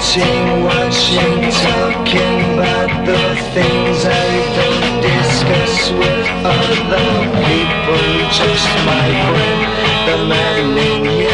Eating, watching, talking about the things I don't discuss with other people. Just my friend, the man in you.